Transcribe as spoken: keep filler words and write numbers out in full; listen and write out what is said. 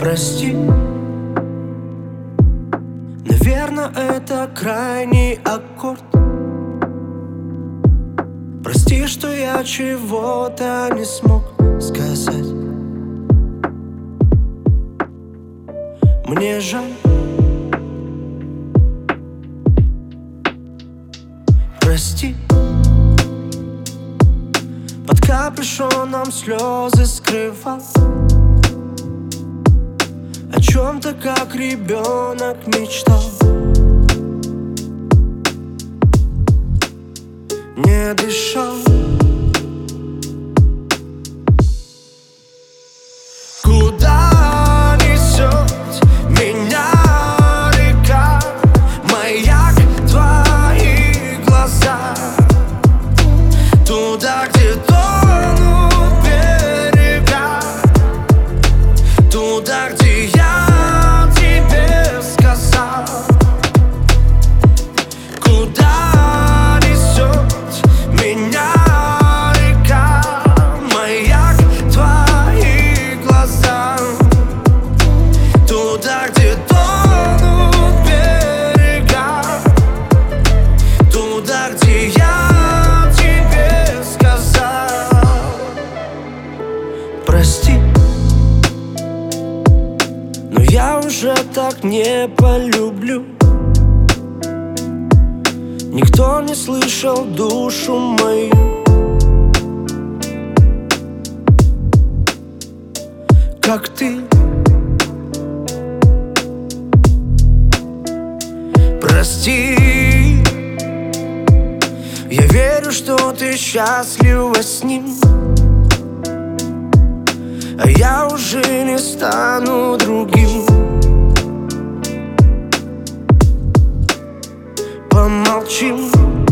Прости, наверное, это крайний аккорд. Прости, что я чего-то не смог сказать. Мне жаль. Прости, под капюшоном слезы скрывал, о чем-то, как ребенок, мечтал. Не дышал. Куда несет меня река? Маяк твои глаза. Туда, где тонут берега. Туда, где я тебе сказал. Куда несет меня река? Маяк твои глаза. Туда, где тонут берега. Туда, где я тебе сказал. Прости, но я уже так не полюблю. Никто не слышал душу мою, как ты. Прости, я верю, что ты счастлива с ним, а я уже не стану другим. Помолчим.